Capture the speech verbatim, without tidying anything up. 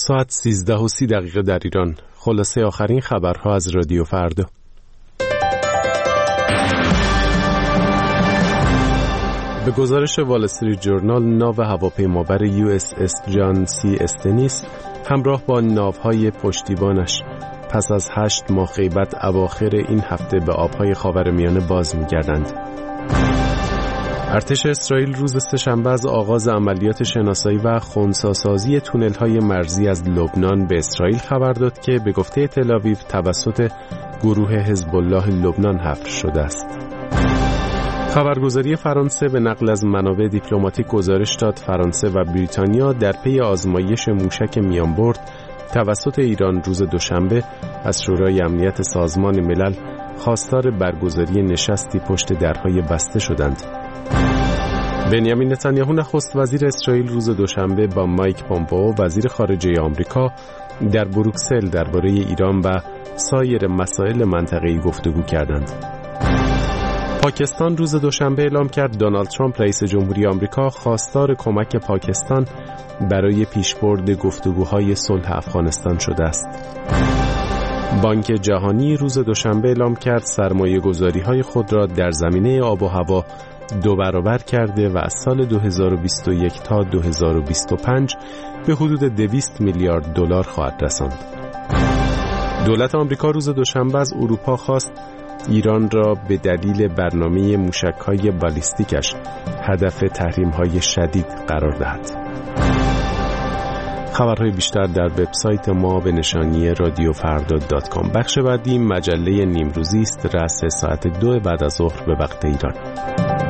ساعت سیزده و سی دقیقه در ایران. خلاصه آخرین خبرها از رادیو فردا. به گزارش وال استریت جورنال، ناو هواپیمابر یو اس اس جان سی استنیس همراه با ناوهای پشتیبانش پس از هشت ماه غیبت اواخر این هفته به آبهای خاورمیانه باز می‌گردند. ارتش اسرائیل روز سه‌شنبه از آغاز عملیات شناسایی و خنثی‌سازی تونل‌های مرزی از لبنان به اسرائیل خبر داد که به گفته تل‌آویو توسط گروه حزب الله لبنان حفر شده است. خبرگزاری فرانسه به نقل از منابع دیپلماتیک گزارش داد فرانسه و بریتانیا در پی آزمایش موشک میانبرد توسط ایران روز دوشنبه از شورای امنیت سازمان ملل خواستار برگزاری نشستی پشت درهای بسته شدند. بنیامین نتانیاهو نخست وزیر اسرائیل روز دوشنبه با مایک پومپئو وزیر خارجه آمریکا در بروکسل درباره ایران و سایر مسائل منطقه‌ای گفتگو کردند. پاکستان روز دوشنبه اعلام کرد دونالد ترامپ رئیس جمهوری آمریکا خواستار کمک پاکستان برای پیشبرد گفتگوهای صلح افغانستان شده است. بانک جهانی روز دوشنبه اعلام کرد سرمایه گذاری های خود را در زمینه آب و هوا دو برابر کرده و از سال دو هزار و بیست و یک تا دو هزار و بیست و پنج به حدود دویست میلیارد دلار خواهد رساند. دولت آمریکا روز دوشنبه از اروپا خواست ایران را به دلیل برنامه موشک‌های بالیستیکش هدف تحریم‌های شدید قرار دهد. خبرهای بیشتر در وبسایت ما به نشانی رادیو فردا دات کام. بخش بعدی مجله نیمروزی است، رأس ساعت دو بعد از ظهر به وقت ایران.